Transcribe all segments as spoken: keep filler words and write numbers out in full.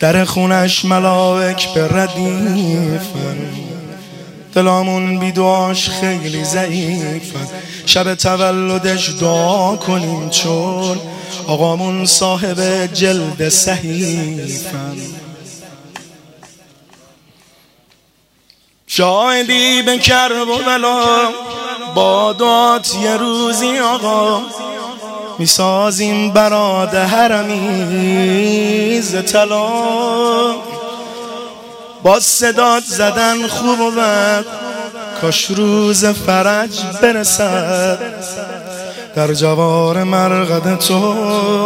در خونش ملائک به ردیفن، دلامون بی دعاش خیلی ضعیفن. شب تولدش دعا کنیم چون آقامون صاحب جلد صحیفن. شاهدی به کربلا با دعات یه روزی آقا میسازیم برات حرمی ز طلا. با صدات زدن خوب و بد کاش روز فرج برسد، در جوار مرقد تو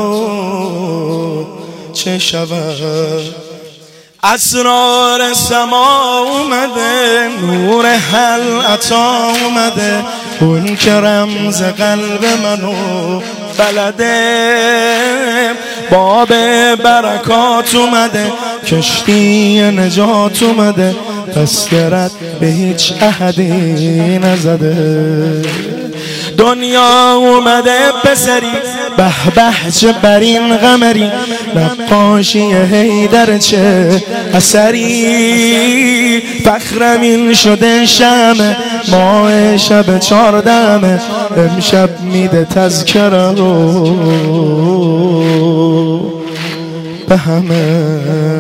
چه شود. اسرار سما اومده، نور حل عطا اومده، اون که رمز قلب منو بلده. باب برکات اومده، کشتی نجات اومده، پس درد به هیچ احدی نزده. دنیا اومده پسری به به چه برین قمری، نقاشی حیدر چه اثری. فخرمین شده شمع ماه شب چاردمه، امشب میده تذکره رو به همه.